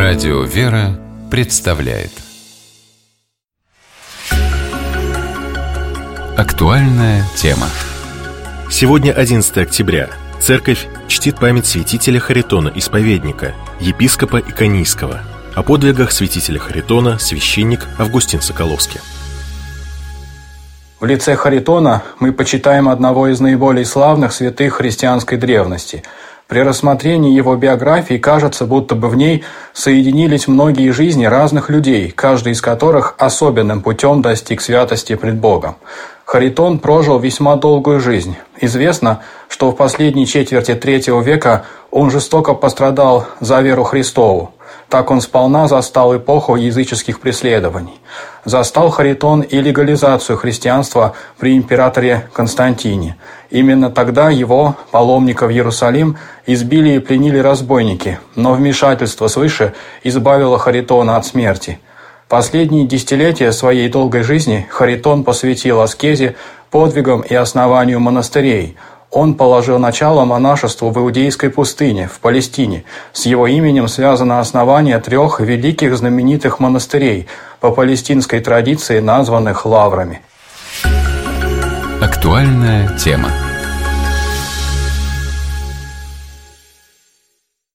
Радио «Вера» представляет актуальная тема. Сегодня 11 октября. Церковь чтит память святителя Харитона Исповедника, епископа Иконийского. О подвигах святителя Харитона священник Августин Соколовский. В лице Харитона мы почитаем одного из наиболее славных святых христианской древности. При рассмотрении его биографии кажется, будто бы в ней соединились многие жизни разных людей, каждый из которых особенным путем достиг святости пред Богом. Харитон прожил весьма долгую жизнь. Известно, что в последней четверти III века он жестоко пострадал за веру Христову. Так он сполна застал эпоху языческих преследований. Застал Харитон и легализацию христианства при императоре Константине. Именно тогда его, паломника в Иерусалим, избили и пленили разбойники, но вмешательство свыше избавило Харитона от смерти. Последние десятилетия своей долгой жизни Харитон посвятил аскезе, подвигам и основанию монастырей. Он положил начало монашеству в Иудейской пустыне, в Палестине. С его именем связано основание 3 великих знаменитых монастырей, по палестинской традиции названных лаврами. Актуальная тема.